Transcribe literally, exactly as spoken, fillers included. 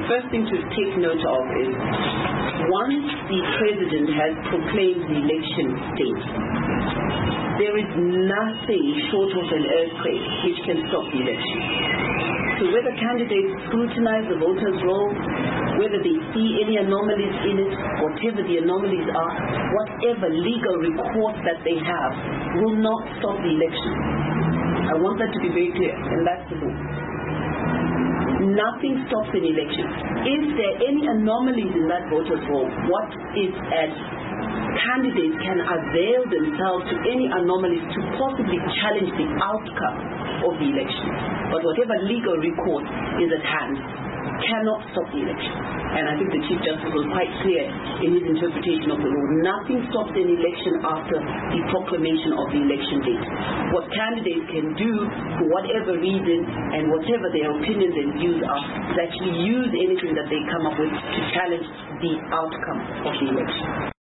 the first thing to take note of is once the president has proclaimed the election date, there is nothing short of an earthquake which can stop the election. So whether candidates scrutinize the voters' roll, whether they see any anomalies in it, whatever the anomalies are, whatever legal recourse that they have will not stop the election. I want that to be very clear, and that's the law. Nothing stops an election. If there are any anomalies in that voters' roll, what is at candidates can avail themselves to any anomalies to possibly challenge the outcome of the election. But whatever legal recourse is at hand cannot stop the election. And I think the Chief Justice was quite clear in his interpretation of the law. Nothing stops an election after the proclamation of the election date. What candidates can do, for whatever reason and whatever their opinions and views are, is actually use anything that they come up with to challenge the outcome of the election.